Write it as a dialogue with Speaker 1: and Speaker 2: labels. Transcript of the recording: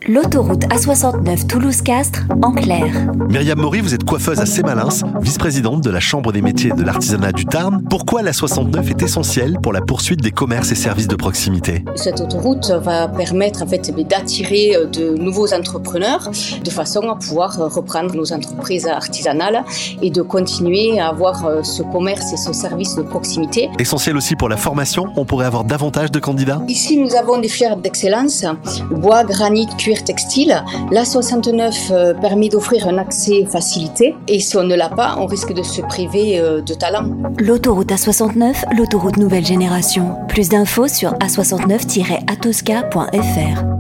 Speaker 1: L'autoroute A69 Toulouse-Castres, en clair.
Speaker 2: Myriam Maury, vous êtes coiffeuse à Sémalins, vice-présidente de la Chambre des métiers et de l'artisanat du Tarn. Pourquoi l'A69 est essentielle pour la poursuite des commerces et services de proximité?
Speaker 3: Cette autoroute va permettre d'attirer de nouveaux entrepreneurs de façon à pouvoir reprendre nos entreprises artisanales et de continuer à avoir ce commerce et ce service de proximité.
Speaker 2: Essentiel aussi pour la formation, on pourrait avoir davantage de candidats?
Speaker 3: Ici, nous avons des filières d'excellence, bois, granit, cuir, textile. L'A69 permet d'offrir un accès facilité et si on ne l'a pas, on risque de se priver de talent.
Speaker 1: L'autoroute A69, l'autoroute nouvelle génération. Plus d'infos sur a69-atosca.fr.